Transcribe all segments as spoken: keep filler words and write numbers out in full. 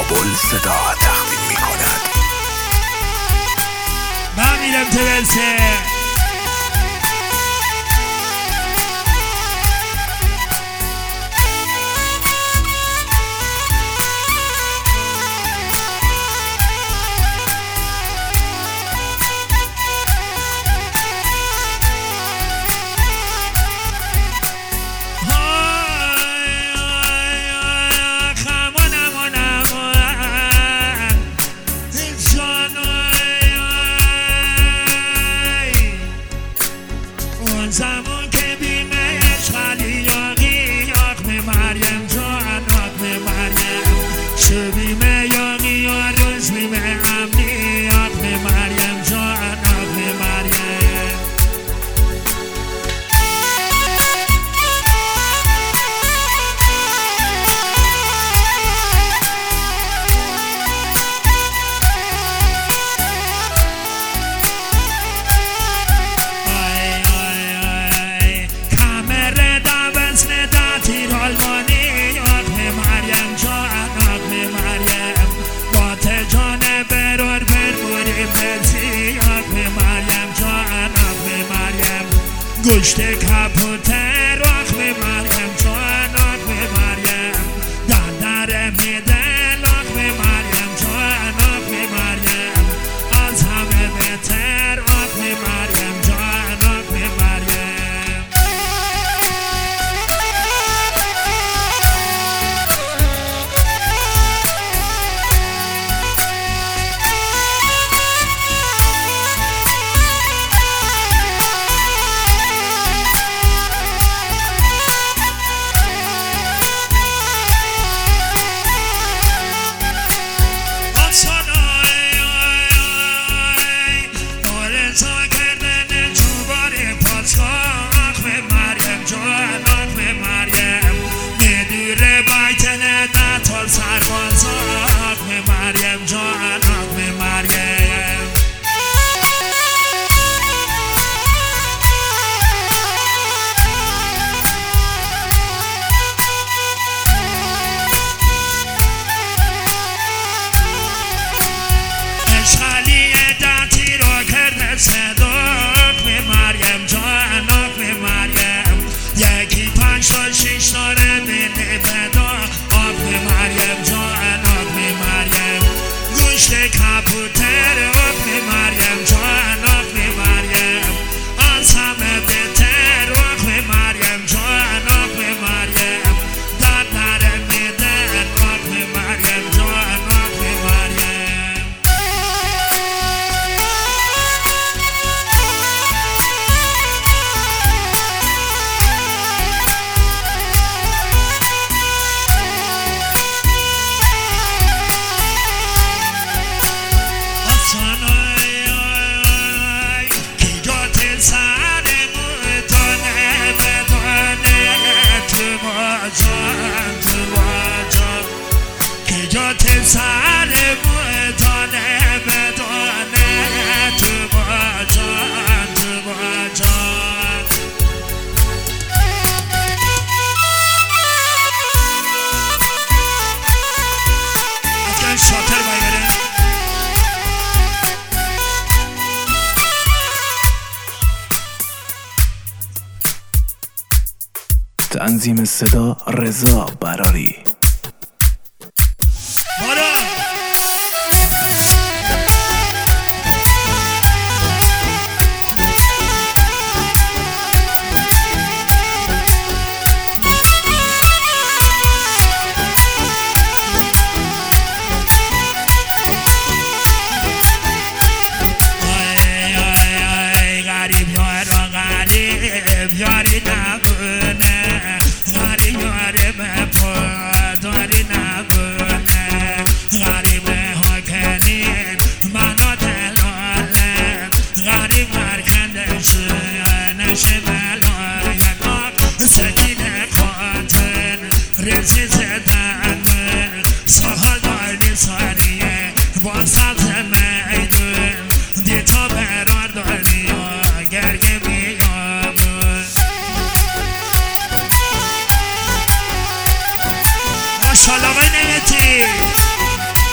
بلبل صدا تقدیم می کند. من میرم تبلسه زمان که بیمه اشغالی یاقی آقم مریم جان آقم مریم چه بیمه یاقی یا روز بیمه امنی آقم مریم جان آقم مریم گوشت کپوتر آقم مریم جان آقم مریم دندر میدل آقم مریم جان آقم مریم از همه بهتر آقم مریم جان آقم مریم سرباز آقم مریم جان آقم مریم اشغالی دتی رو کرده صدا آقم مریم جان آقم مریم یکی پنج تا شیش داره بینه بدا مریم جان آقم مریم گوشت کپوتر آقم مریم جان آقم مریم از همه بهتر آقم مریم جان آقم مریم داد نره میدن آقم مریم جان آقم مریم سر بودانه بدانه تو با جان تو با جان افغان شاطر بایره تنظیم صدا رضا براری. یاری نبونه غریب یاری مپر داری نبونه غریب ها کنید منو دلاله غریب مرکندش نشه بلای ناق سکین خاطر رزی زدن سهال داری ساریه با سبز میدون دیتا برار داری گرگه بیام ماشالله و نگتی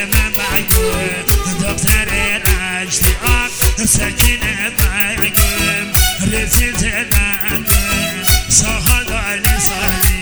من بگم دختر رشتی آق سکینه بگم رسید لندن ساحل آلی سالی